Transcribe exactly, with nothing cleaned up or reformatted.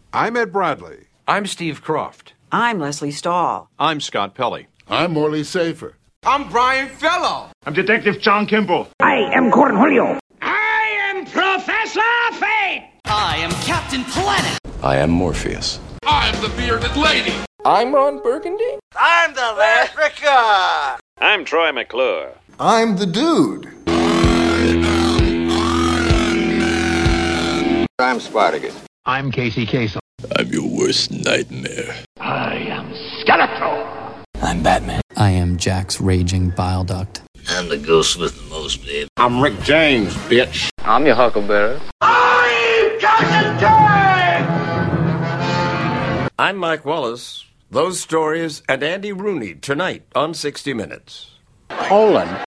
I'm Ed Bradley. I'm Steve Croft. I'm Leslie Stahl. I'm Scott Pelley. I'm Morley Safer. I'm Brian Fellow. I'm Detective John Kimball. I am Cornholio. I am Professor Fate. I am Captain Planet. I am Morpheus. I'm the bearded lady. I'm Ron Burgundy. I'm the Leprechaun. I'm Troy McClure. I'm the Dude. I'm Spartacus. I'm Casey Kasem. I'm your worst nightmare. I am Skeletor. I'm Batman. I am Jack's raging bile duct. I'm the ghost with the most, babe. I'm Rick James, bitch. I'm your Huckleberry. I'm Captain Jack! I'm Mike Wallace. Those stories and Andy Rooney tonight on sixty minutes. Poland